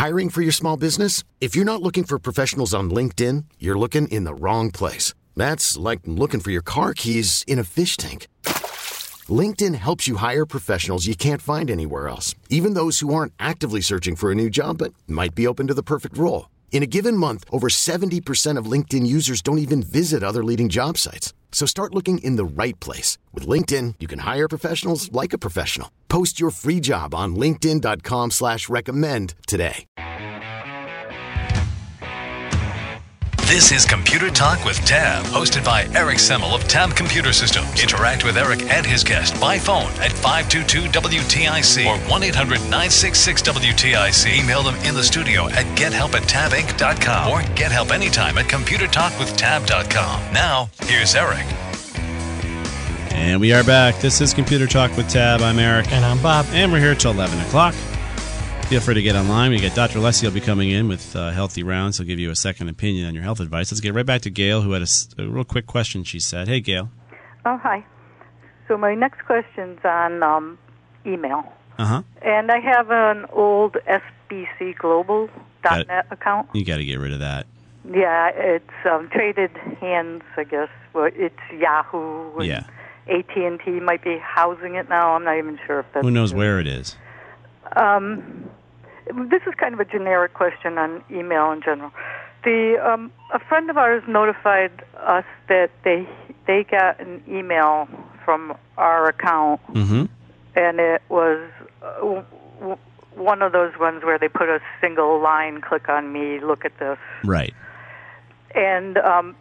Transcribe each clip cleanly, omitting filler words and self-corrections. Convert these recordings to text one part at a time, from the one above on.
Hiring for your small business? If you're not looking for professionals on LinkedIn, you're looking in the wrong place. That's like looking for your car keys in a fish tank. LinkedIn helps you hire professionals you can't find anywhere else, even those who aren't actively searching for a new job but might be open to the perfect role. In a given month, over 70% of LinkedIn users don't even visit other leading job sites. So start looking in the right place. With LinkedIn, you can hire professionals like a professional. Post your free job on linkedin.com/recommend today. This is Computer Talk with Tab, hosted by Eric Semmel of Tab Computer Systems. Interact with Eric and his guest by phone at 522-WTIC or 1-800-966-WTIC. Email them in the studio at gethelp@tabinc.com or get help anytime at computertalkwithtab.com. Now, here's Eric. And we are back. This is Computer Talk with Tab. I'm Eric. And I'm Bob. And we're here till 11 o'clock. Feel free to get online. We got Dr. Leslie will be coming in with Healthy Rounds. He'll give you a second opinion on your health advice. Let's get right back to Gail, who had a real quick question, she said. Hey, Gail. Oh, hi. So my next question's on email. Uh-huh. And I have an old SBCglobal.net account. You got to get rid of that. Yeah, it's traded hands, I guess. Well, it's Yahoo. And yeah. AT&T might be housing it now. I'm not even sure if that's... Who knows where it is? This is kind of a generic question on email in general. A friend of ours notified us that they got an email from our account, mm-hmm. and it was one of those ones where they put a single line, click on me, look at this. Right. And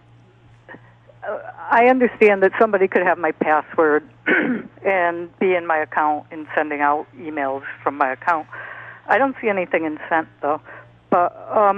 I understand that somebody could have my password and be in my account and sending out emails from my account. I don't see anything in sent, though. But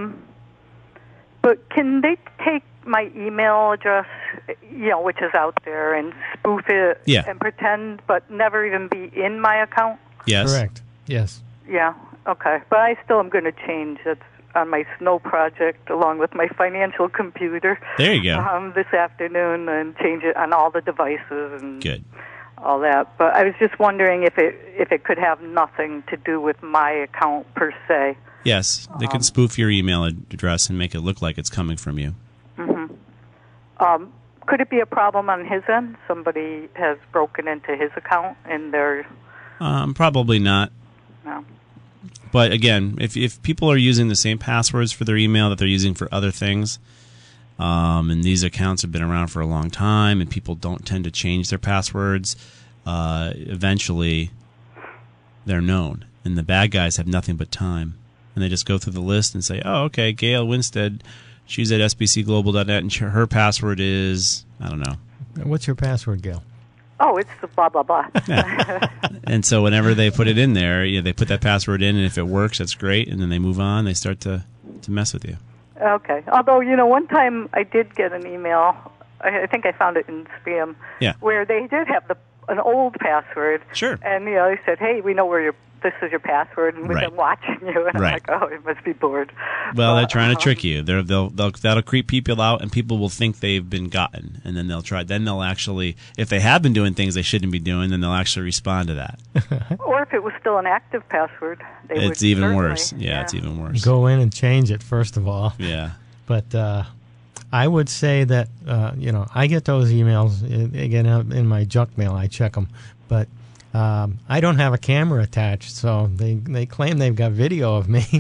can they take my email address, which is out there, and spoof it and pretend, but never even be in my account? Yes. Correct. Yes. Yeah, okay. But I still am going to change it on my Snow project along with my financial computer. There you go. This afternoon, and change it on all the devices and good. All that. But I was just wondering if it could have nothing to do with my account per se. Yes, they can spoof your email address and make it look like it's coming from you. Mm-hmm. Could it be a problem on his end? Somebody has broken into his account and they're... Probably not. No. But again, if people are using the same passwords for their email that they're using for other things, and these accounts have been around for a long time, and people don't tend to change their passwords, eventually they're known. And the bad guys have nothing but time. And they just go through the list and say, oh, okay, Gail Winstead, she's at sbcglobal.net, and her password is, I don't know. What's your password, Gail? Oh, it's the blah, blah, blah. And so whenever they put it in there, they put that password in, and if it works, that's great. And then they move on. They start to mess with you. Okay. Although, one time I did get an email, I think I found it in spam, where they did have an old password. Sure. And, they said, hey, we know where this is your password, and we've been watching you. And I'm like, oh, it must be bored. Well, they're trying to trick you. That'll creep people out, and people will think they've been gotten, and then they'll try. Then they'll actually, if they have been doing things they shouldn't be doing, then they'll actually respond to that. Or if it was still an active password, it's even worse. Yeah, it's even worse. Go in and change it first of all. Yeah. But I would say that I get those emails again in my junk mail. I check them, but. I don't have a camera attached, so they claim they've got video of me.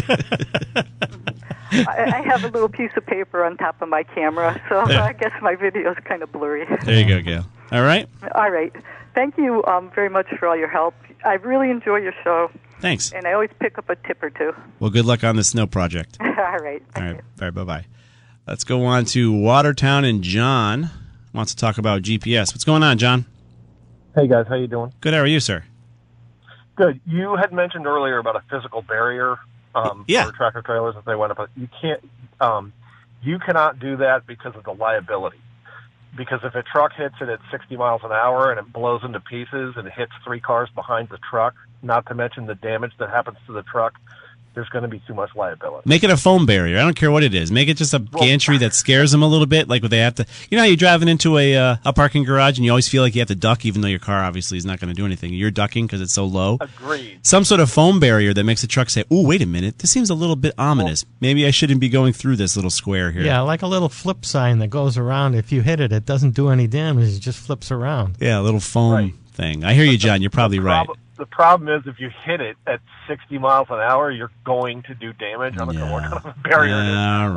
I have a little piece of paper on top of my camera, so I guess my video is kind of blurry. There you go, Gail. All right? All right. Thank you very much for all your help. I really enjoy your show. Thanks. And I always pick up a tip or two. Well, good luck on the Snow project. All right. All right, bye-bye. Let's go on to Watertown, and John wants to talk about GPS. What's going on, John? Hey, guys. How you doing? Good. How are you, sir? Good. You had mentioned earlier about a physical barrier for tractor trailers if they went up. You cannot do that because of the liability. Because if a truck hits it at 60 miles an hour and it blows into pieces and it hits 3 cars behind the truck, not to mention the damage that happens to the truck, there's going to be too much liability. Make it a foam barrier. I don't care what it is. Make it just a gantry that scares them a little bit. Like when they have to, you know, how you're driving into a parking garage and you always feel like you have to duck, even though your car obviously is not going to do anything. You're ducking because it's so low. Agreed. Some sort of foam barrier that makes the truck say, "Ooh, wait a minute, this seems a little bit ominous. Maybe I shouldn't be going through this little square here." Yeah, like a little flip sign that goes around. If you hit it, it doesn't do any damage. It just flips around. Yeah, a little foam thing. I hear you, John. You're probably right. The problem is if you hit it at 60 miles an hour, you're going to do damage. I don't know what kind of a barrier it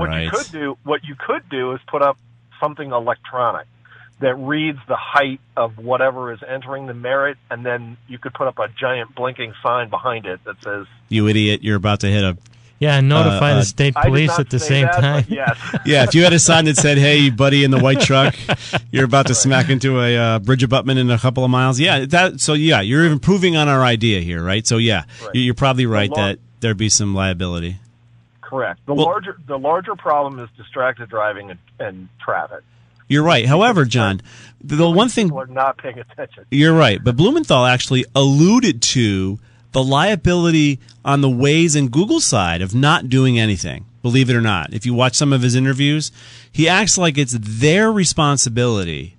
is. What you could do is put up something electronic that reads the height of whatever is entering the merit, and then you could put up a giant blinking sign behind it that says, "You idiot, you're about to hit a..." Yeah, and notify the state police at the same time. Yes. Yeah, if you had a sign that said, "Hey, buddy in the white truck, you're about to smack into a bridge abutment in a couple of miles." Yeah, you're improving on our idea here, right? So you're probably right that there'd be some liability. Correct. The larger problem is distracted driving and traffic. You're right. However, John, the one thing people are not paying attention. You're right, but Blumenthal actually alluded to the liability on the Waze and Google side of not doing anything, believe it or not. If you watch some of his interviews, he acts like it's their responsibility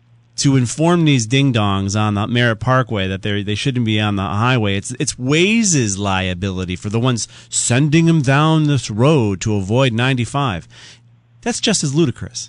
to inform these ding-dongs on the Merritt Parkway that they shouldn't be on the highway. It's Waze's liability for the ones sending them down this road to avoid 95. That's just as ludicrous.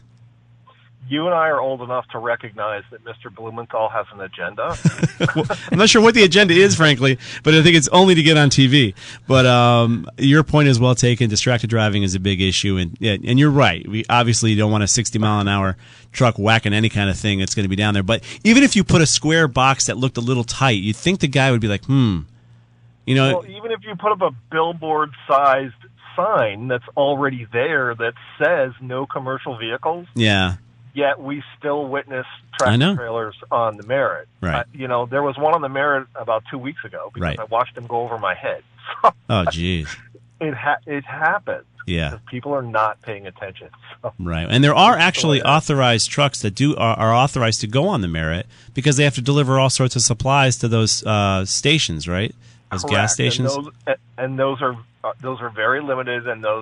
You and I are old enough to recognize that Mr. Blumenthal has an agenda. Well, I'm not sure what the agenda is, frankly, but I think it's only to get on TV. But your point is well taken. Distracted driving is a big issue, and you're right. We obviously don't want a 60-mile-an-hour truck whacking any kind of thing that's going to be down there. But even if you put a square box that looked a little tight, you'd think the guy would be like, you know. Well, even if you put up a billboard-sized sign that's already there that says no commercial vehicles. Yeah. Yet we still witness tractor trailers on the Merritt. Right. There was one on the Merritt about 2 weeks ago because I watched them go over my head. Oh, jeez. It happens. Yeah. Because people are not paying attention. So. Right. And there are actually authorized trucks that are authorized to go on the Merritt because they have to deliver all sorts of supplies to those stations, right? Those gas stations. And those are very limited, and those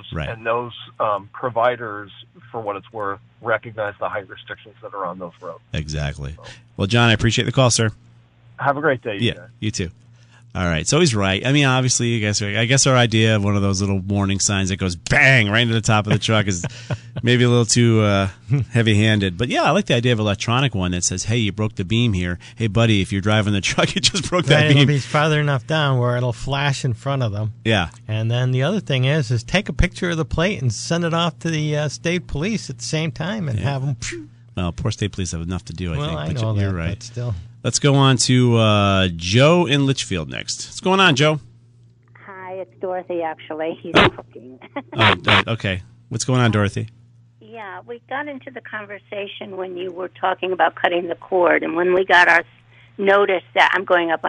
providers, for what it's worth, recognize the height restrictions that are on those roads. Exactly. So. Well, John, I appreciate the call, sir. Have a great day. You too. All right. So he's right. I mean, obviously, I guess our idea of one of those little warning signs that goes bang right into the top of the truck is maybe a little too heavy-handed. But, yeah, I like the idea of an electronic one that says, "Hey, you broke the beam here. Hey, buddy, if you're driving the truck, you just broke that beam." It'll be farther enough down where it'll flash in front of them. Yeah. And then the other thing is take a picture of the plate and send it off to the state police at the same time and have them... Well, poor state police have enough to do, I think. I know you're that, right. But still... Let's go on to Joe in Litchfield next. What's going on, Joe? Hi, it's Dorothy, actually. He's cooking. Okay. What's going on, Dorothy? Yeah, we got into the conversation when you were talking about cutting the cord, and when we got our notice that I'm going up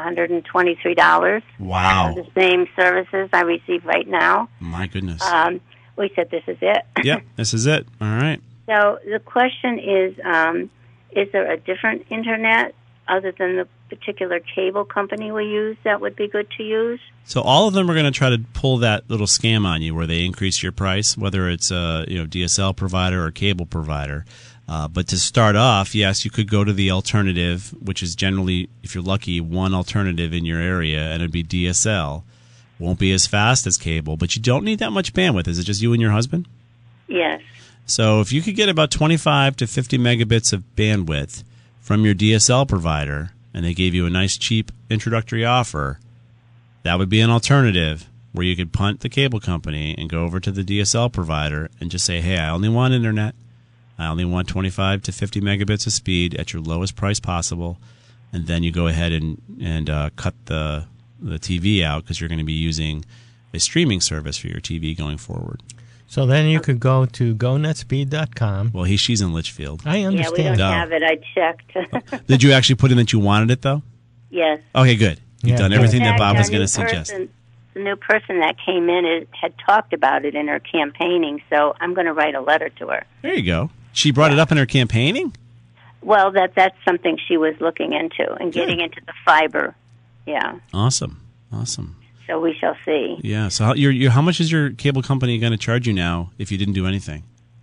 $123 wow. for the same services I receive right now. My goodness. We said, this is it. Yep, this is it. All right. So the question is there a different internet other than the particular cable company we use that would be good to use? So all of them are going to try to pull that little scam on you where they increase your price, whether it's a DSL provider or cable provider. But to start off, yes, you could go to the alternative, which is generally, if you're lucky, one alternative in your area, and it'd be DSL. Won't be as fast as cable, but you don't need that much bandwidth. Is it just you and your husband? Yes. So if you could get about 25 to 50 megabits of bandwidth from your DSL provider, and they gave you a nice cheap introductory offer, that would be an alternative where you could punt the cable company and go over to the DSL provider and just say, "Hey, I only want internet. I only want 25 to 50 megabits of speed at your lowest price possible." And then you go ahead and cut the TV out because you're going to be using a streaming service for your TV going forward. So then you could go to gonetspeed.com. Well, she's in Litchfield. I understand. Yeah, we don't have it. I checked. Did you actually put in that you wanted it, though? Yes. Okay, good. You've done everything that Bob was going to suggest. The new person that came in had talked about it in her campaigning, so I'm going to write a letter to her. There you go. She brought it up in her campaigning? Well, that's something she was looking into and getting into the fiber. Yeah. Awesome. So we shall see. Yeah. So how much is your cable company going to charge you now if you didn't do anything?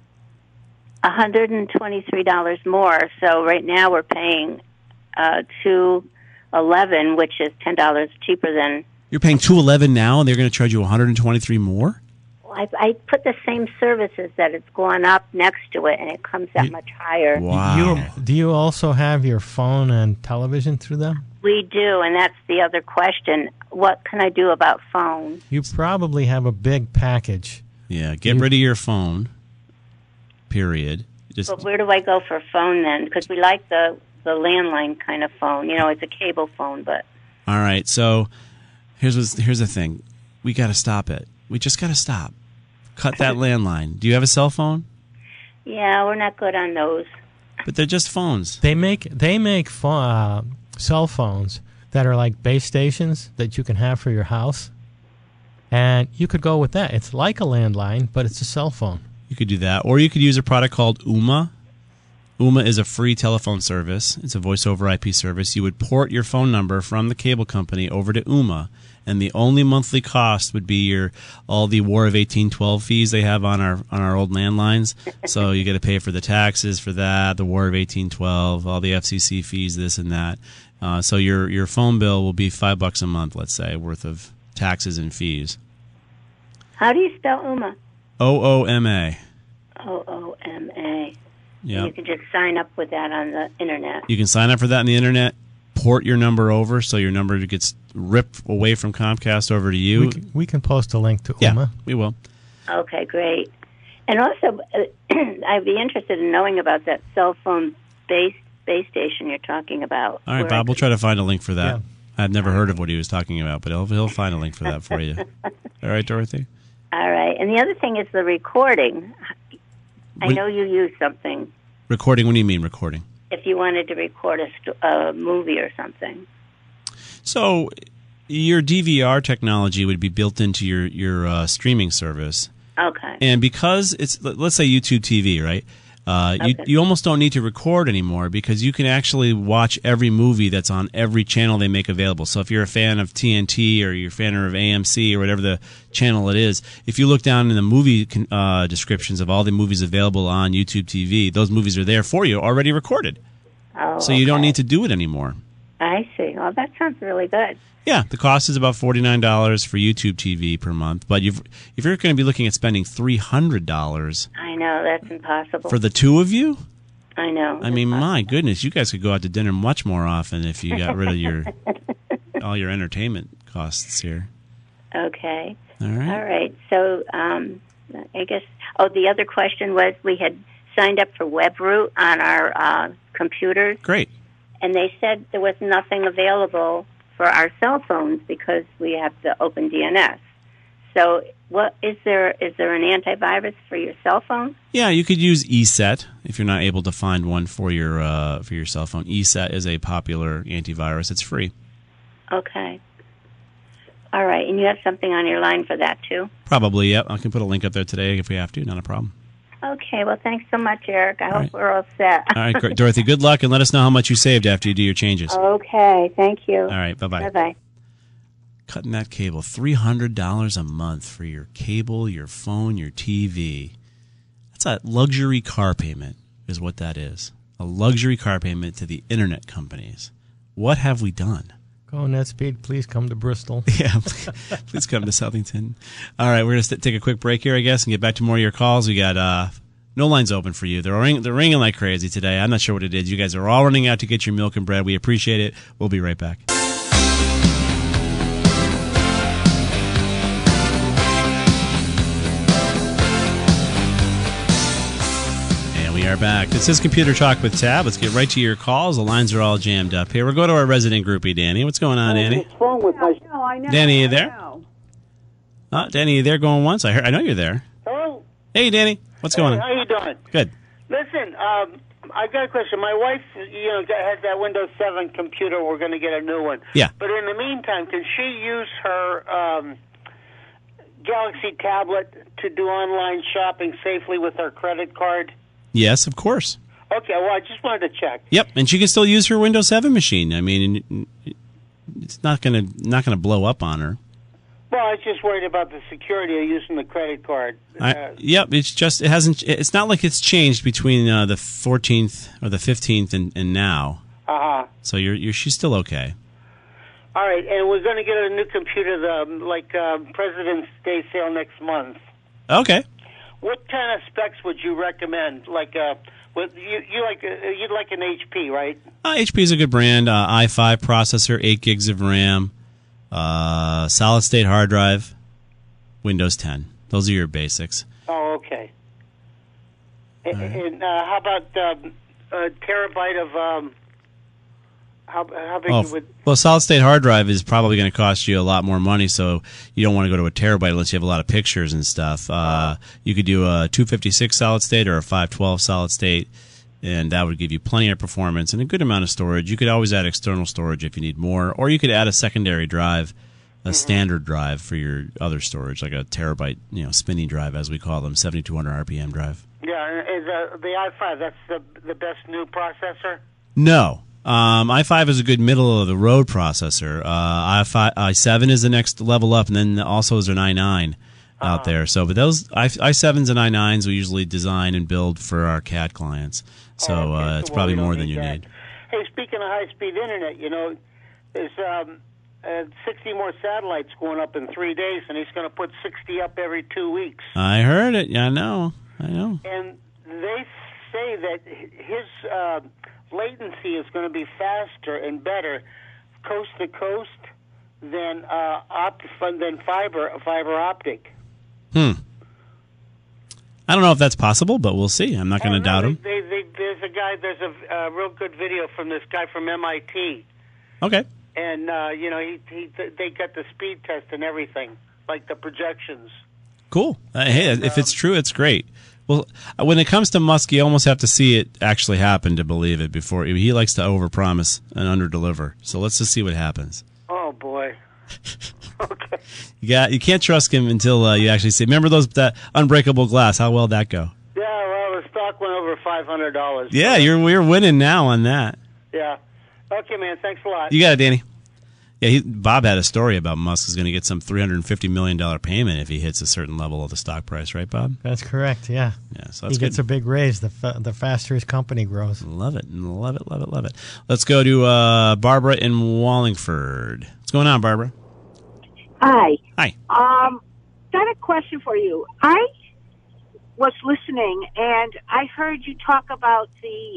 $123 more. So right now we're paying $211, which is $10 cheaper than. You're paying $211 now, and they're going to charge you $123 more? I put the same services that it's gone up next to it, and it comes that much higher. Wow. Do you also have your phone and television through them? We do, and that's the other question. What can I do about phone? You probably have a big package. Yeah, get rid of your phone, period. But where do I go for phone then? Because we like the landline kind of phone. You know, it's a cable phone, but... All right, so here's the thing. We got to stop it. We just got to stop. Cut that landline. Do you have a cell phone? Yeah, we're not good on those. But they're just phones. They make cell phones that are like base stations that you can have for your house, and you could go with that. It's like a landline, but it's a cell phone. You could do that, or you could use a product called Ooma. Ooma is a free telephone service. It's a voice-over IP service. You would port your phone number from the cable company over to Ooma, and the only monthly cost would be all the War of 1812 fees they have on our old landlines. So you got to pay for the taxes for that, the War of 1812, all the FCC fees, this and that. So your phone bill will be $5 a month, let's say, worth of taxes and fees. How do you spell Ooma? OOMA. OOMA. Yeah. You can just sign up with that on the internet. You can sign up for that on the internet. Port your number over so your number gets ripped away from Comcast over to you. We can post a link to Ooma. Yeah, we will. Okay, great. And also, I'd be interested in knowing about that cell phone base station you're talking about. All right, Bob, we'll try to find a link for that. Yeah. I've never heard of what he was talking about, but he'll find a link for that for you. All right, Dorothy? All right. And the other thing is the recording. I know you use something. Recording? What do you mean recording? If you wanted to record a movie or something. So your DVR technology would be built into your streaming service. Okay. And because let's say YouTube TV, right? You almost don't need to record anymore because you can actually watch every movie that's on every channel they make available. So if you're a fan of TNT or you're a fan of AMC or whatever the channel it is, if you look down in the movie descriptions of all the movies available on YouTube TV, those movies are there for you, already recorded. Oh, so you don't need to do it anymore. I see. Well, that sounds really good. Yeah, the cost is about $49 for YouTube TV per month. But if you're going to be looking at spending $300... I know, that's impossible. For the two of you? I know. I mean, my goodness, you guys could go out to dinner much more often if you got rid of all your entertainment costs here. Okay. All right. All right. So I guess, the other question was we had signed up for WebRoot on our computers. Great. And they said there was nothing available for our cell phones because we have the OpenDNS. So, what is there an antivirus for your cell phone? Yeah, you could use ESET if you're not able to find one for your cell phone. ESET is a popular antivirus. It's free. Okay. All right, and you have something on your line for that too? Probably, yep. I can put a link up there today if we have to. Not a problem. Okay, well, thanks so much, Eric. I hope we're all set. All right, great. Dorothy, good luck, and let us know how much you saved after you do your changes. Okay, thank you. All right, bye-bye. Bye-bye. Cutting that cable, $300 a month for your cable, your phone, your TV. That's a luxury car payment is what that is. A luxury car payment to the internet companies. What have we done? Go NetSpeed, please come to Bristol. Yeah, please come to Southington. All right, we're going to take a quick break here, I guess, and get back to more of your calls. We got no lines open for you. They're ringing like crazy today. I'm not sure what it is. You guys are all running out to get your milk and bread. We appreciate it. We'll be right back. We are back. This is Computer Talk with Tab. Let's get right to your calls. The lines are all jammed up here. We'll go to our resident groupie, Danny. What's going on, Danny? What's wrong with my... No, I know. Danny, you there? Danny, you there going once? I know you're there. Hello? Hey, Danny. What's going on? How you doing? Good. Listen, I got a question. My wife, has that Windows 7 computer. We're going to get a new one. Yeah. But in the meantime, can she use her Galaxy tablet to do online shopping safely with her credit card? Yes, of course. Okay, well, I just wanted to check. Yep, and she can still use her Windows 7 machine. I mean, it's not gonna blow up on her. Well, I was just worried about the security of using the credit card. Yep, it's not like it's changed between the 14th or the 15th and now. Uh-huh. So she's still okay. All right, and we're going to get a new computer, President's Day sale next month. Okay. What kind of specs would you recommend? Like, you'd like an HP, right? HP is a good brand. i5 processor, 8 gigs of RAM, solid state hard drive, Windows 10. Those are your basics. Oh, okay. Right. And how about a terabyte of? How big would? Well, solid state hard drive is probably going to cost you a lot more money, so you don't want to go to a terabyte unless you have a lot of pictures and stuff. You could do a 256 solid state or a 512 solid state, and that would give you plenty of performance and a good amount of storage. You could always add external storage if you need more, or you could add a secondary drive, a standard drive for your other storage, like a terabyte, spinny drive as we call them, 7200 RPM drive. Yeah, is the i5 that's the best new processor? No. i5 is a good middle-of-the-road processor. i7 is the next level up, and then also is an i9 out there. So, but those i7s and i9s we usually design and build for our CAD clients. So it's probably more than you need. Hey, speaking of high-speed internet, there's 60 more satellites going up in 3 days, and he's going to put 60 up every 2 weeks. I heard it. Yeah, I know. And they say that his latency is going to be faster and better coast to coast than fiber optic. I don't know if that's possible, but we'll see. I'm not going to doubt him. There's a real good video from this guy from MIT. Okay. And they got the speed test and everything, like the projections. Cool. Hey, if it's true, it's great. Well, when it comes to Musk, you almost have to see it actually happen to believe it. Before he likes to overpromise and underdeliver. So let's just see what happens. Oh boy. Okay. You can't trust him until you actually see. Remember that unbreakable glass? How well that go? Yeah. Well, the stock went over $500. Yeah, we're winning now on that. Yeah. Okay, man. Thanks a lot. You got it, Danny. Yeah, Bob had a story about Musk is going to get some $350 million payment if he hits a certain level of the stock price, right, Bob? That's correct, yeah. Yeah, so that's he gets a big raise the faster his company grows. Love it. Let's go to Barbara in Wallingford. What's going on, Barbara? Hi. Hi. Got a question for you. I was listening, and I heard you talk about the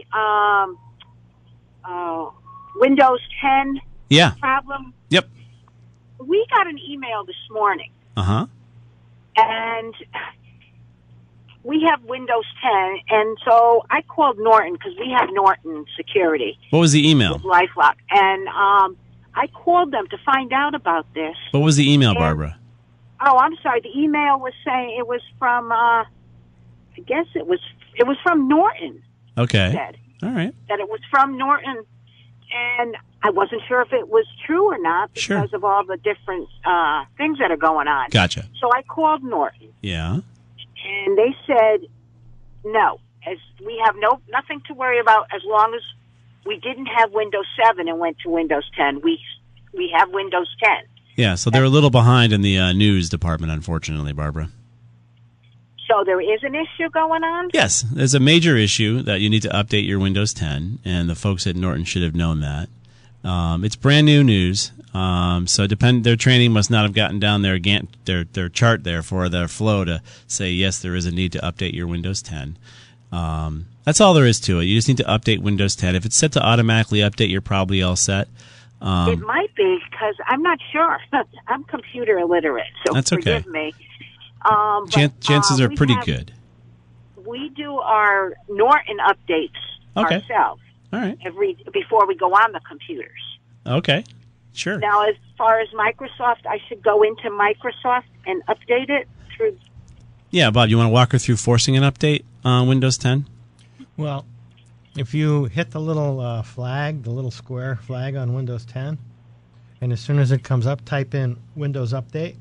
Windows 10 problem. Yep. We got an email this morning. Uh-huh. And we have Windows 10, and so I called Norton because we have Norton Security. What was the email? With LifeLock. And I called them to find out about this. What was the email, Barbara? Oh, I'm sorry. The email was saying it was from, I guess it was from Norton. Okay. Said. All right. That it was from Norton. And I wasn't sure if it was true or not because of all the different things that are going on. Gotcha. So I called Norton. Yeah. And they said, no, as we have nothing to worry about as long as we didn't have Windows 7 and went to Windows 10. We have Windows 10. Yeah, so they're a little behind in the news department, unfortunately, Barbara. So there is an issue going on? Yes, there's a major issue that you need to update your Windows 10, and the folks at Norton should have known that. It's brand new news, so their training must not have gotten down their chart there for their flow to say, yes, there is a need to update your Windows 10. That's all there is to it. You just need to update Windows 10. If it's set to automatically update, you're probably all set. It might be, because I'm not sure. I'm computer illiterate, so that's okay. Forgive me. Chances are pretty good. We do our Norton updates ourselves. All right. Before we go on the computers. Okay. Sure. Now, as far as Microsoft, I should go into Microsoft and update it through. Yeah, Bob, you want to walk her through forcing an update on Windows 10? Well, if you hit the little flag, the little square flag on Windows 10, and as soon as it comes up, type in Windows Update.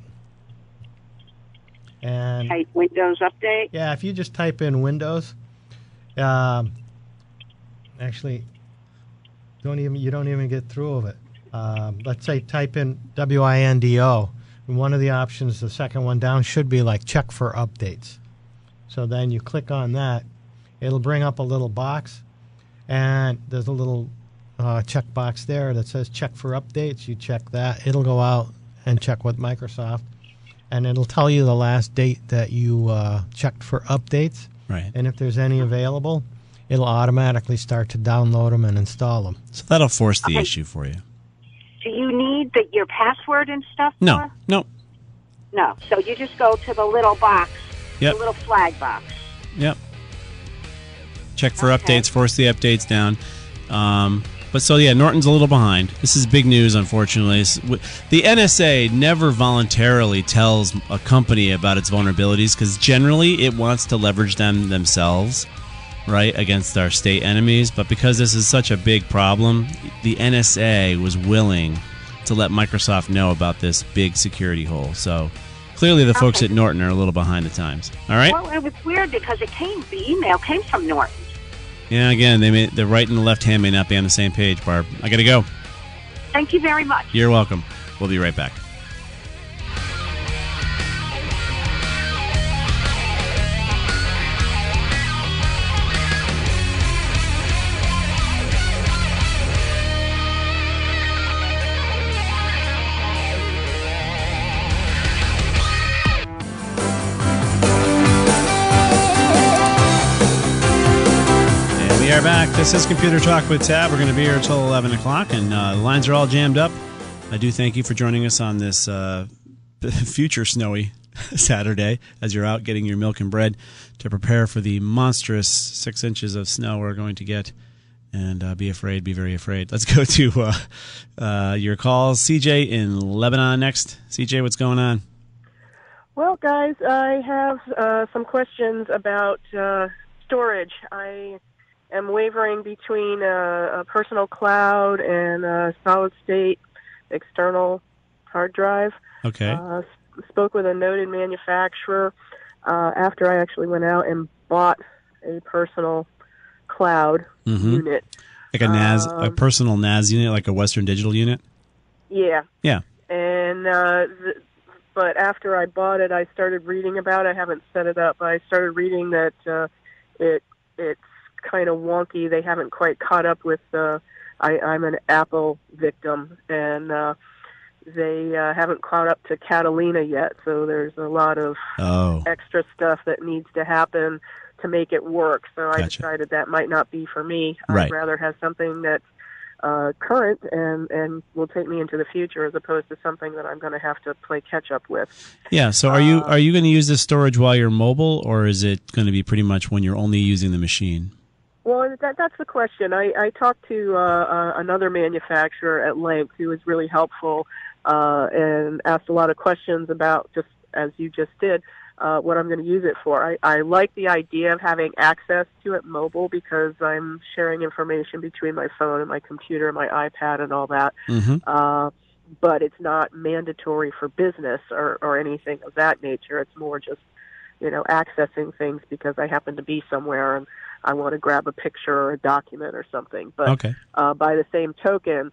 And type Windows Update? Yeah, if you just type in Windows, actually, you don't even get through of it. Let's say type in WINDO, one of the options, the second one down, should be like check for updates. So then you click on that. It'll bring up a little box, and there's a little check box there that says check for updates. You check that. It'll go out and check with Microsoft, and it'll tell you the last date that you checked for updates. Right. And if there's any available, it'll automatically start to download them and install them. So that'll force the issue for you. Do you need your password and stuff? No. No. So you just go to the little box, the little flag box. Yep. Check for updates, force the updates down. But so, yeah, Norton's a little behind. This is big news, unfortunately. The NSA never voluntarily tells a company about its vulnerabilities because generally it wants to leverage them themselves, right, against our state enemies. But because this is such a big problem, the NSA was willing to let Microsoft know about this big security hole. So clearly the folks at Norton are a little behind the times. All right? Well, it was weird because the email came from Norton. Yeah, again, the right and the left hand may not be on the same page, Barb. I got to go. Thank you very much. You're welcome. We'll be right back. We are back. This is Computer Talk with Tab. We're going to be here until 11 o'clock, and the lines are all jammed up. I do thank you for joining us on this future snowy Saturday as you're out getting your milk and bread to prepare for the monstrous 6 inches of snow we're going to get. And be afraid, be very afraid. Let's go to your calls. CJ in Lebanon next. CJ, what's going on? Well, guys, I have some questions about storage. I am wavering between a personal cloud and a solid-state external hard drive. Okay. Spoke with a noted manufacturer after I actually went out and bought a personal cloud unit. Like a NAS, a personal NAS unit, like a Western Digital unit? Yeah. Yeah. And but after I bought it, I started reading about it. I haven't set it up. I started reading that it's kind of wonky. They haven't quite caught up with I'm an Apple victim, and they haven't caught up to Catalina yet. So there's a lot of extra stuff that needs to happen to make it work. So I decided that might not be for me. Right. I'd rather have something that's current and will take me into the future, as opposed to something that I'm going to have to play catch up with. Yeah. So are you going to use this storage while you're mobile, or is it going to be pretty much when you're only using the machine? Well, that's the question. I talked to another manufacturer at length who was really helpful and asked a lot of questions about, just as you just did, what I'm going to use it for. I like the idea of having access to it mobile because I'm sharing information between my phone and my computer and my iPad and all that. But it's not mandatory for business or anything of that nature. It's more just, accessing things because I happen to be somewhere and I want to grab a picture or a document or something. But by the same token,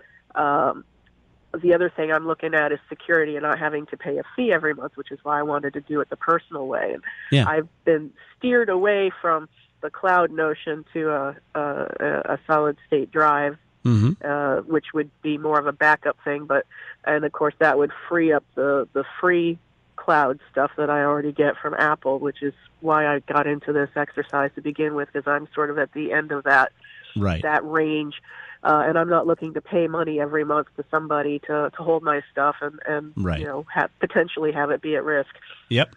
the other thing I'm looking at is security and not having to pay a fee every month, which is why I wanted to do it the personal way. And I've been steered away from the cloud notion to a solid-state drive, which would be more of a backup thing. And of course, that would free up the free cloud stuff that I already get from Apple, which is why I got into this exercise to begin with, because I'm sort of at the end of that range. And I'm not looking to pay money every month to somebody to hold my stuff and potentially have it be at risk. Yep.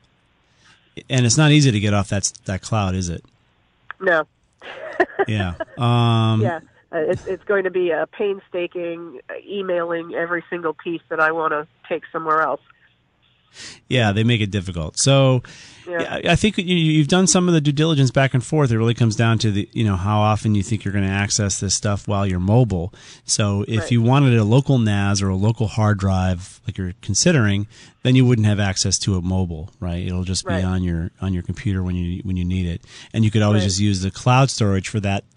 And it's not easy to get off that cloud, is it? No. Yeah. It's going to be a painstaking emailing every single piece that I want to take somewhere else. Yeah, they make it difficult. So I think you've done some of the due diligence back and forth. It really comes down to the how often you think you're going to access this stuff while you're mobile. So if you wanted a local NAS or a local hard drive like you're considering, then you wouldn't have access to it mobile, right? It'll just be on your computer when you need it. And you could always just use the cloud storage for that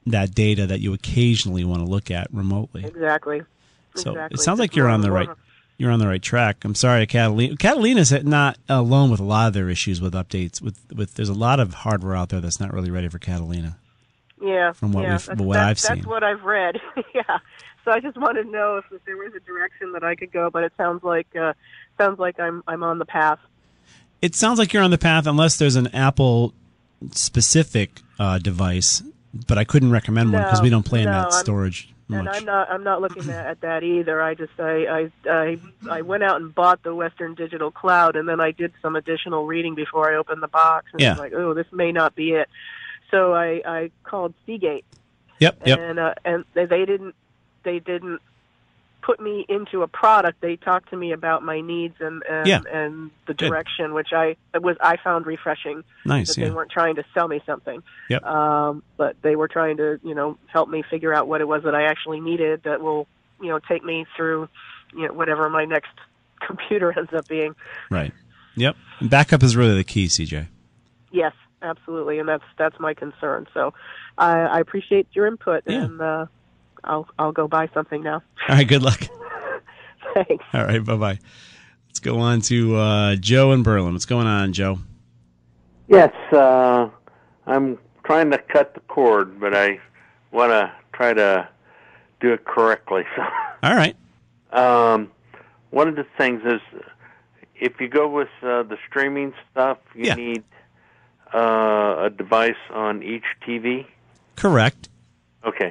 data that you occasionally want to look at remotely. Exactly. So it sounds like you're on the right. you're on the right track. I'm sorry, Catalina. Catalina's not alone with a lot of their issues with updates. With there's a lot of hardware out there that's not really ready for Catalina. Yeah, from what I've seen. That's what I've read. Yeah. So I just wanted to know if there was a direction that I could go, but it sounds like I'm on the path. It sounds like you're on the path, unless there's an Apple specific device. But I couldn't recommend one because we don't play in that storage much. And I'm not looking at that either. I went out and bought the Western Digital Cloud, and then I did some additional reading before I opened the box. And I was like, oh, this may not be it. So I called Seagate. Yep. And they didn't put me into a product. They talked to me about my needs and the direction, which I found refreshing. Nice. That they weren't trying to sell me something. Yep. But they were trying to help me figure out what it was that I actually needed that will take me through whatever my next computer ends up being. Right. Yep. And backup is really the key, CJ. Yes, absolutely, and that's my concern. So I appreciate your input, and I'll go buy something now. All right, good luck. Thanks. All right, bye-bye. Let's go on to Joe in Berlin. What's going on, Joe? Yes, I'm trying to cut the cord, but I want to try to do it correctly. So, all right. One of the things is, if you go with the streaming stuff, you need a device on each TV? Correct. Okay.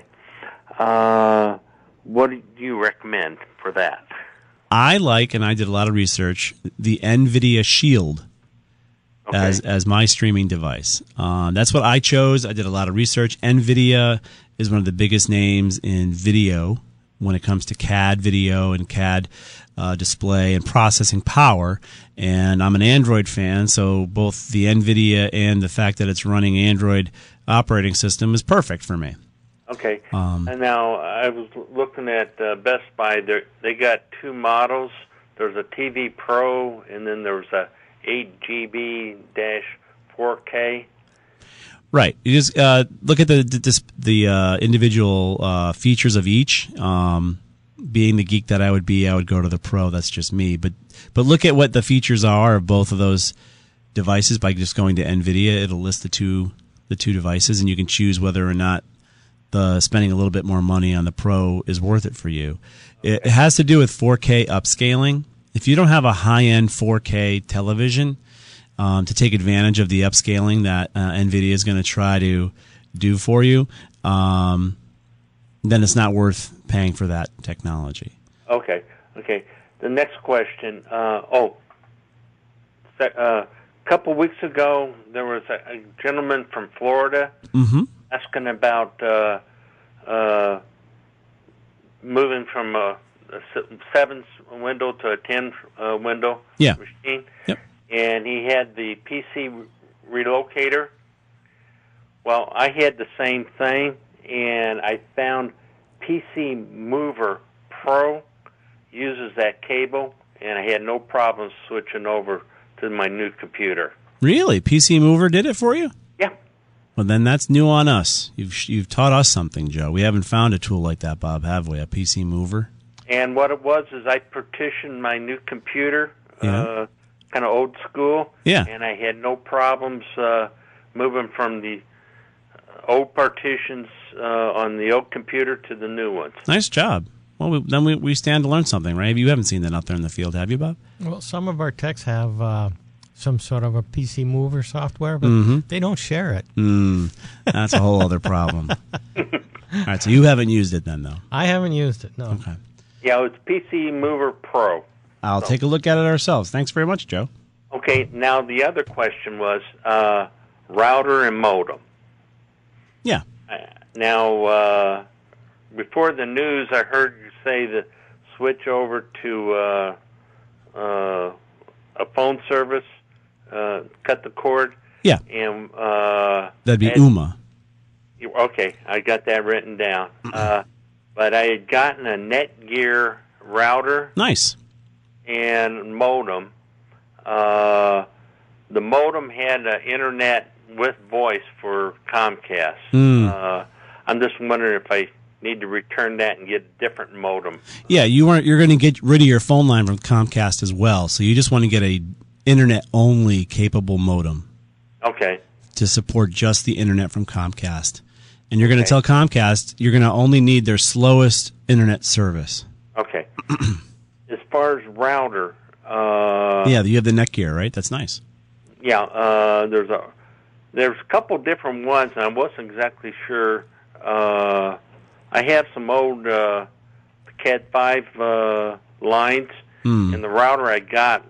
What do you recommend for that? I like, and I did a lot of research, the NVIDIA Shield as my streaming device. That's what I chose. I did a lot of research. NVIDIA is one of the biggest names in video when it comes to CAD video and CAD display and processing power. And I'm an Android fan, so both the NVIDIA and the fact that it's running Android operating system is perfect for me. Okay. And now I was looking at Best Buy. They got two models. There's a TV Pro, and then there's a 8GB-4K. Right. You just look at the individual features of each. Being the geek that I would be, I would go to the Pro. That's just me. But look at what the features are of both of those devices by just going to NVIDIA. It'll list the two devices, and you can choose whether or not spending a little bit more money on the Pro is worth it for you. It has to do with 4K upscaling. If you don't have a high-end 4K television to take advantage of the upscaling that NVIDIA is going to try to do for you, then it's not worth paying for that technology. Okay. The next question. A couple weeks ago, there was a gentleman from Florida asking about moving from a 7 window to a 10 window machine. Yep. And he had the PC relocator. Well, I had the same thing, and I found PC Mover Pro uses that cable, and I had no problem switching over to my new computer. Really? PC Mover did it for you? Yeah. Well, then that's new on us. You've taught us something, Joe. We haven't found a tool like that, Bob, have we? A PC Mover? And what it was is I partitioned my new computer, kind of old school, and I had no problems moving from the old partitions on the old computer to the new ones. Nice job. Well, then we stand to learn something, right? You haven't seen that out there in the field, have you, Bob? Well, some of our techs have some sort of a PC Mover software, but they don't share it. That's a whole other problem. All right, so you haven't used it then, though? I haven't used it, no. Okay. Yeah, it's PC Mover Pro. I'll take a look at it ourselves. Thanks very much, Joe. Okay, now the other question was router and modem. Yeah. Now, before the news, I heard you say to switch over to a phone service, cut the cord. Yeah. And that'd be Ooma. Okay, I got that written down. But I had gotten a Netgear router. Nice. And modem. The modem had internet with voice for Comcast. I'm just wondering if I need to return that and get a different modem. Yeah, you're going to get rid of your phone line from Comcast as well. So you just want to get a internet-only capable modem. Okay. To support just the internet from Comcast. And you're going to tell Comcast you're going to only need their slowest internet service. Okay. As far as router... yeah, you have the Netgear, right? That's nice. Yeah, there's a couple different ones, and I wasn't exactly sure. I have some old Cat 5 lines, and the router I got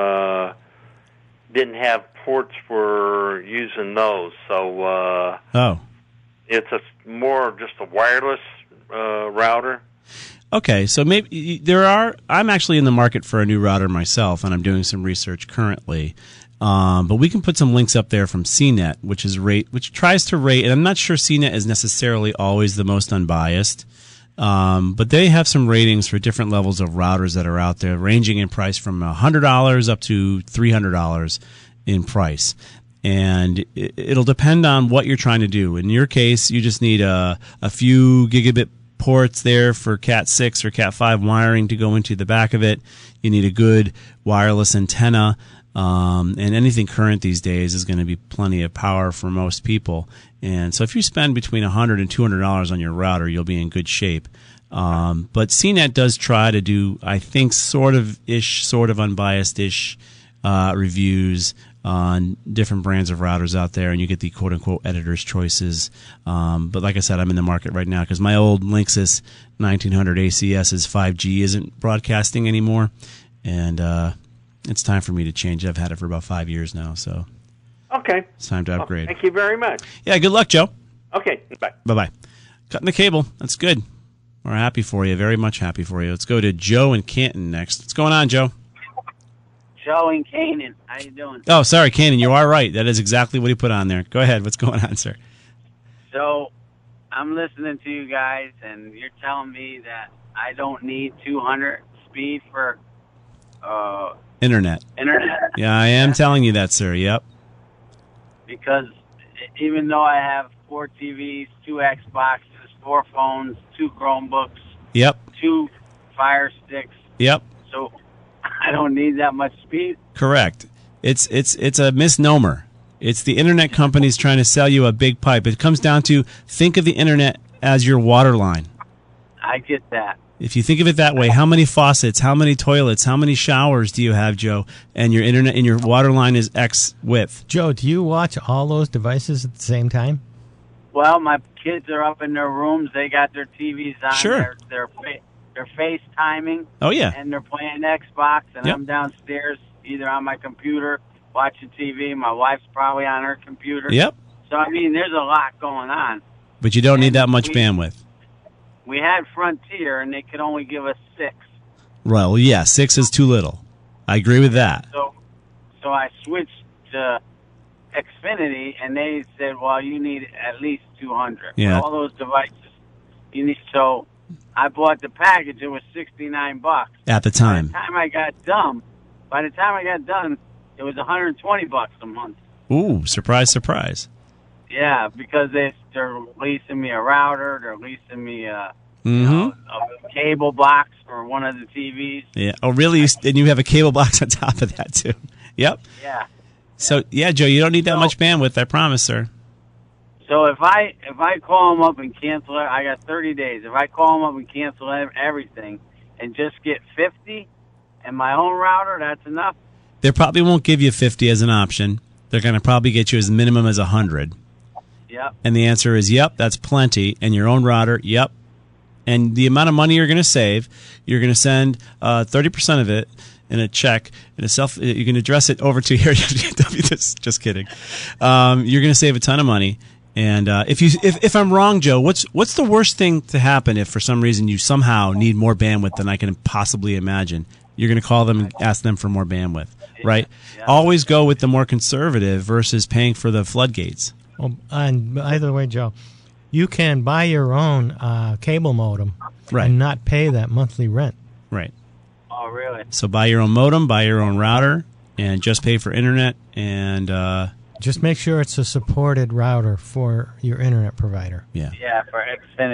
didn't have ports for using those. So it's more just a wireless router. Okay, so maybe I'm actually in the market for a new router myself, and I'm doing some research currently. But we can put some links up there from CNET, which tries to rate, and I'm not sure CNET is necessarily always the most unbiased, but they have some ratings for different levels of routers that are out there, ranging in price from $100 up to $300 in price. And it'll depend on what you're trying to do. In your case, you just need a few gigabit ports there for Cat 6 or Cat 5 wiring to go into the back of it. You need a good wireless antenna. And anything current these days is going to be plenty of power for most people. And so if you spend between $100 and $200 on your router, you'll be in good shape. But CNET does try to do, I think, sort of unbiased-ish reviews on different brands of routers out there, and you get the quote-unquote editor's choices. But like I said, I'm in the market right now because my old Linksys 1900 ACS's 5G isn't broadcasting anymore. And it's time for me to change. I've had it for about 5 years now, so okay, it's time to upgrade. Thank you very much. Yeah, good luck, Joe. Okay, bye. Bye-bye. Cutting the cable. That's good. We're happy for you, very much happy for you. Let's go to Joe in Canton next. What's going on, Joe? Joe in Canaan. How you doing? Oh, sorry, Canaan. You are right. That is exactly what he put on there. Go ahead. What's going on, sir? So I'm listening to you guys, and you're telling me that I don't need 200 speed for Internet. Yeah, I am telling you that, sir. Yep. Because even though I have 4 TVs, 2 Xboxes, 4 phones, 2 Chromebooks, yep, 2 Fire Sticks, yep, so I don't need that much speed. Correct. It's a misnomer. It's the internet companies trying to sell you a big pipe. It comes down to think of the internet as your water line. I get that. If you think of it that way, how many faucets, how many toilets, how many showers do you have, Joe? And your internet and your water line is X width. Joe, do you watch all those devices at the same time? Well, my kids are up in their rooms. They got their TVs on. Sure. They're FaceTiming. Oh, yeah. And they're playing Xbox, and Yep. I'm downstairs either on my computer watching TV. My wife's probably on her computer. Yep. So, I mean, there's a lot going on. But you don't need that much bandwidth. We had Frontier, and they could only give us 6. Right. Well, yeah, 6 is too little. I agree with that. So I switched to Xfinity, and they said, well, you need at least 200. Yeah. All those devices you need. So I bought the package. It was $69 At the time. By the time I got done, it was $120 a month. Ooh, surprise, surprise. Yeah, because they're leasing me a router, they're leasing me a cable box for one of the TVs. Yeah. Oh, really? And you have a cable box on top of that, too. Yep. Yeah. So, yeah, Joe, you don't need that much bandwidth, I promise, sir. So if I call them up and cancel it, I got 30 days. If I call them up and cancel everything and just get 50 and my own router, that's enough? They probably won't give you 50 as an option. They're going to probably get you as minimum as 100. Yep. And the answer is, yep, that's plenty. And your own router, yep. And the amount of money you're going to save, you're going to send 30% of it in a check, in a you can address it over to here. Just kidding. You're going to save a ton of money. And if I'm wrong, Joe, what's the worst thing to happen if for some reason you somehow need more bandwidth than I can possibly imagine? You're going to call them and ask them for more bandwidth, right? Yeah. Always go with the more conservative versus paying for the floodgates. Well, and by the way, Joe, you can buy your own cable modem and not pay that monthly rent. Right. Oh, really? So buy your own modem, buy your own router, and just pay for internet. And just make sure it's a supported router for your internet provider. Yeah. Yeah, for Xfinity.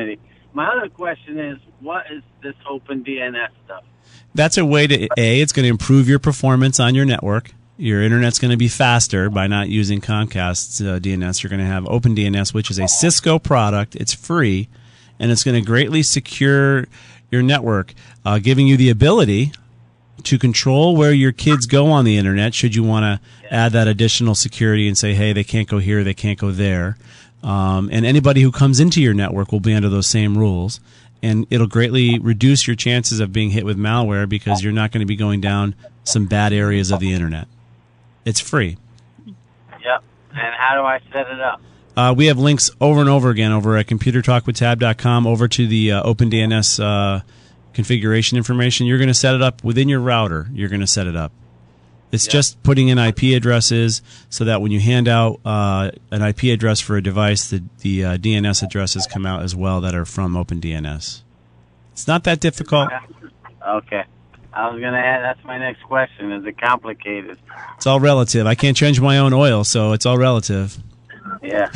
my other question is, what is this Open DNS stuff? That's a way to, it's going to improve your performance on your network. Your internet's going to be faster by not using Comcast's DNS. You're going to have OpenDNS, which is a Cisco product. It's free, and it's going to greatly secure your network, giving you the ability to control where your kids go on the internet should you want to add that additional security and say, hey, they can't go here, they can't go there. And anybody who comes into your network will be under those same rules. And it'll greatly reduce your chances of being hit with malware because you're not going to be going down some bad areas of the internet. It's free. Yep. And how do I set it up? We have links over and over again over at computertalkwithtab.com over to the OpenDNS configuration information. You're going to set it up within your router. You're going to set it up. It's just putting in IP addresses so that when you hand out an IP address for a device, the DNS addresses come out as well that are from OpenDNS. It's not that difficult. Okay. I was going to add, that's my next question. Is it complicated? It's all relative. I can't change my own oil, so it's all relative. Yeah.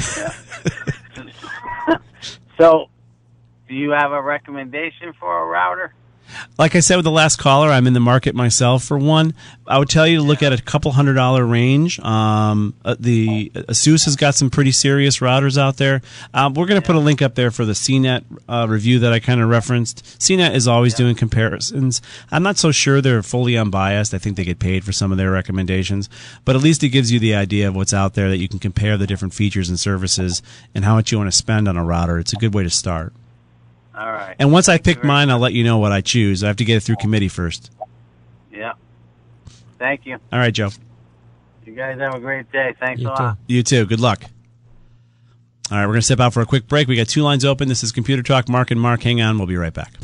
So, do you have a recommendation for a router? Like I said with the last caller, I'm in the market myself for one. I would tell you to look at a couple $100 range. The ASUS has got some pretty serious routers out there. We're going to put a link up there for the CNET review that I kind of referenced. CNET is always doing comparisons. I'm not so sure they're fully unbiased. I think they get paid for some of their recommendations. But at least it gives you the idea of what's out there that you can compare the different features and services and how much you want to spend on a router. It's a good way to start. All right. And once I pick mine, I'll let you know what I choose. I have to get it through committee first. Yeah. Thank you. All right, Joe. You guys have a great day. Thanks a lot. You too. Good luck. All right, we're going to step out for a quick break. We got two lines open. This is Computer Talk. Mark and Mark, hang on. We'll be right back.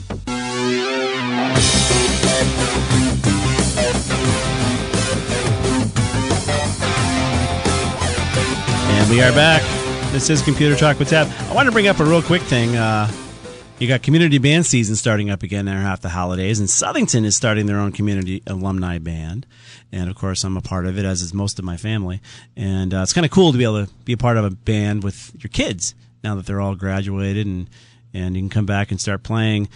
And we are back. This is Computer Talk with Tab. I want to bring up a real quick thing. You got community band season starting up again there after the holidays, and Southington is starting their own community alumni band. And, of course, I'm a part of it, as is most of my family. And it's kind of cool to be able to be a part of a band with your kids now that they're all graduated and you can come back and start playing.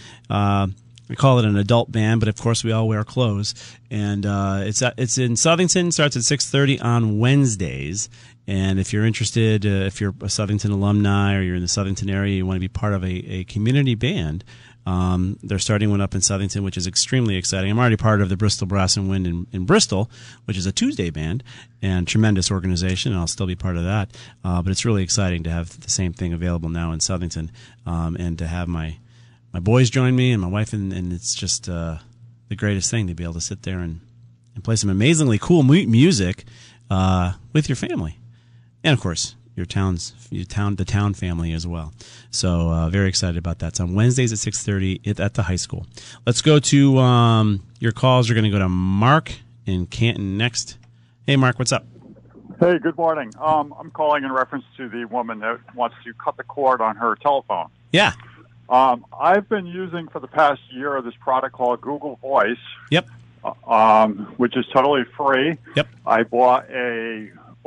We call it an adult band, but, of course, we all wear clothes. And it's in Southington, starts at 6:30 on Wednesdays. And if you're interested, if you're a Southington alumni or you're in the Southington area, you want to be part of a community band, they're starting one up in Southington, which is extremely exciting. I'm already part of the Bristol Brass and Wind in Bristol, which is a Tuesday band, and tremendous organization, and I'll still be part of that. But it's really exciting to have the same thing available now in Southington, and to have my boys join me and my wife, and it's just the greatest thing to be able to sit there and play some amazingly cool music with your family. And, of course, the town family as well. So very excited about that. It's on Wednesdays at 6:30 at the high school. Let's go to your calls. We're going to go to Mark in Canton next. Hey, Mark, what's up? Hey, good morning. I'm calling in reference to the woman that wants to cut the cord on her telephone. Yeah. I've been using for the past year this product called Google Voice. Yep. Which is totally free. Yep. I bought a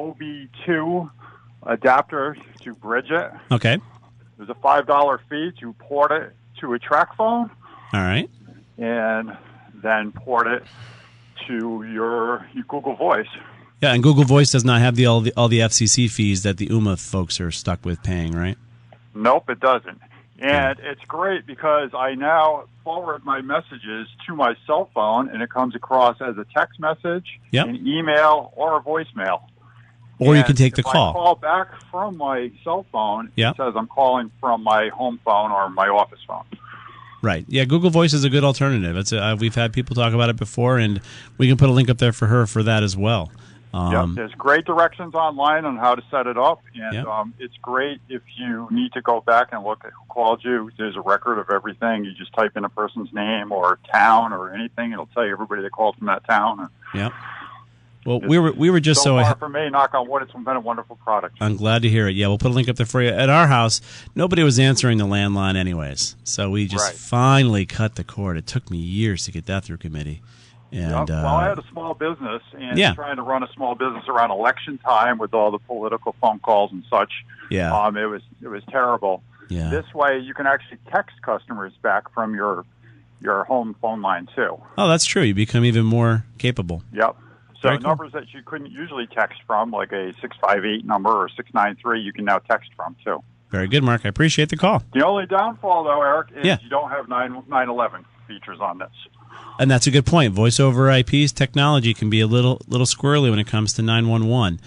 OB2 adapter to bridge it. Okay. There's a $5 fee to port it to a track phone. All right. And then port it to your Google Voice. Yeah, and Google Voice does not have all the FCC fees that the UMA folks are stuck with paying, right? Nope, it doesn't. And it's great because I now forward my messages to my cell phone, and it comes across as a text message, an email, or a voicemail. Or you can take the call. If I call back from my cell phone, it says I'm calling from my home phone or my office phone. Right. Yeah, Google Voice is a good alternative. We've had people talk about it before, and we can put a link up there for her for that as well. There's great directions online on how to set it up, and it's great if you need to go back and look at who called you. There's a record of everything. You just type in a person's name or town or anything. It'll tell you everybody that called from that town. Yeah. Well, we were just so far for me, knock on wood, it's been a wonderful product. I'm glad to hear it. Yeah, we'll put a link up there for you. At our house, nobody was answering the landline anyways, so we just finally cut the cord. It took me years to get that through committee. And, well, I had a small business, and trying to run a small business around election time with all the political phone calls and such, it was terrible. Yeah. This way, you can actually text customers back from your home phone line too. Oh, that's true. You become even more capable. Yep. So Very cool. numbers that you couldn't usually text from, like a 658 number or 693, you can now text from too. Very good, Mark. I appreciate the call. The only downfall, though, Eric, is Yeah. you don't have 911 features on this. And that's a good point. Voice over IP's technology can be a little squirrely when it comes to 911.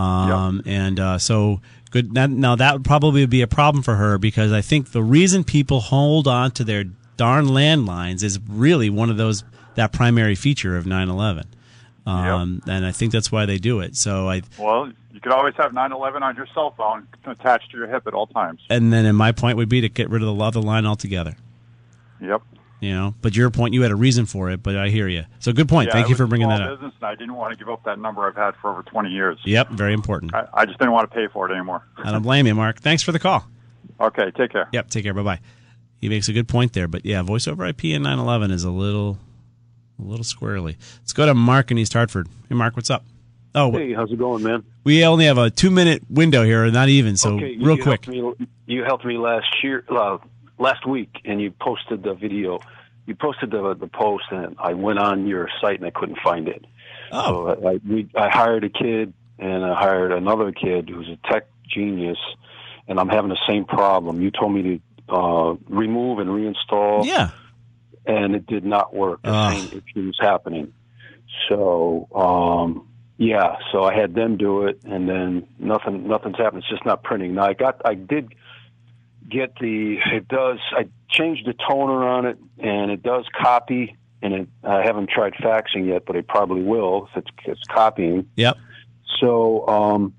So good. Now that would probably be a problem for her, because I think the reason people hold on to their darn landlines is really one of that primary feature of 911. And I think that's why they do it. Well, you could always have 911 on your cell phone attached to your hip at all times. And then my point would be to get rid of the other line altogether. Yep. But your point, you had a reason for it, but I hear you. So good point. Thank you for bringing that up. Business, and I didn't want to give up that number I've had for over 20 years. Yep, very important. I just didn't want to pay for it anymore. I don't blame you, Mark. Thanks for the call. Okay, take care. Yep, take care. Bye-bye. He makes a good point there. But, yeah, voice over IP and 911 is a little squirrely. Let's go to Mark in East Hartford. Hey, Mark, what's up? Oh, hey, how's it going, man? We only have a 2-minute window here, not even, so okay, real quick. You helped me last week, and you posted the video. You posted the post, and I went on your site, and I couldn't find it. Oh. So I hired a kid, and I hired another kid who's a tech genius, and I'm having the same problem. You told me to remove and reinstall. Yeah. And it did not work. The same issue was happening. So, so I had them do it, and then nothing's happened. It's just not printing. Now, I did get I changed the toner on it, and it does copy, and I haven't tried faxing yet, but I probably will if it's copying. Yep. So,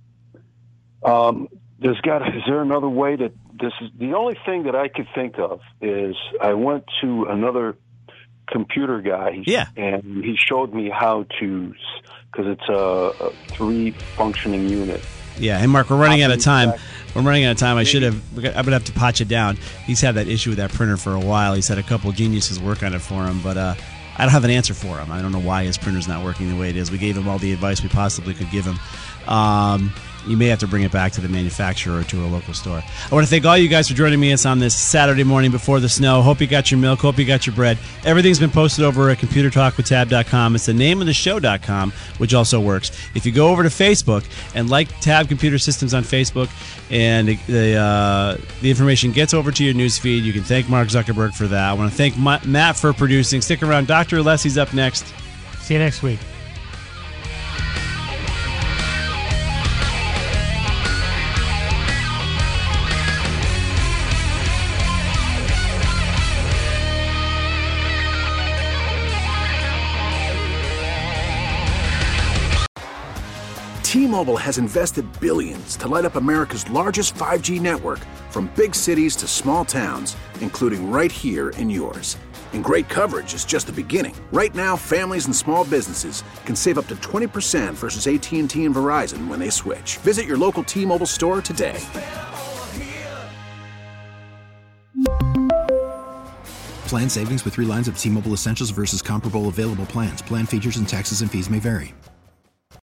is there another way that this is the only thing that I could think of is I went to another computer guy. And he showed me how to, because it's a 3-functioning unit. Yeah, hey, Mark, we're running out of time. I'm going to have to pot you down. He's had that issue with that printer for a while. He's had a couple geniuses work on it for him, but I don't have an answer for him. I don't know why his printer's not working the way it is. We gave him all the advice we possibly could give him. You may have to bring it back to the manufacturer or to a local store. I want to thank all you guys for joining me. It's on this Saturday morning before the snow. Hope you got your milk. Hope you got your bread. Everything's been posted over at ComputerTalkWithTab.com. It's the nameoftheshow.com, which also works. If you go over to Facebook and like Tab Computer Systems on Facebook, and the information gets over to your news feed, you can thank Mark Zuckerberg for that. I want to thank Matt for producing. Stick around. Dr. Alessi's up next. See you next week. T-Mobile has invested billions to light up America's largest 5G network, from big cities to small towns, including right here in yours. And great coverage is just the beginning. Right now, families and small businesses can save up to 20% versus AT&T and Verizon when they switch. Visit your local T-Mobile store today. Plan savings with 3 lines of T-Mobile Essentials versus comparable available plans. Plan features and taxes and fees may vary.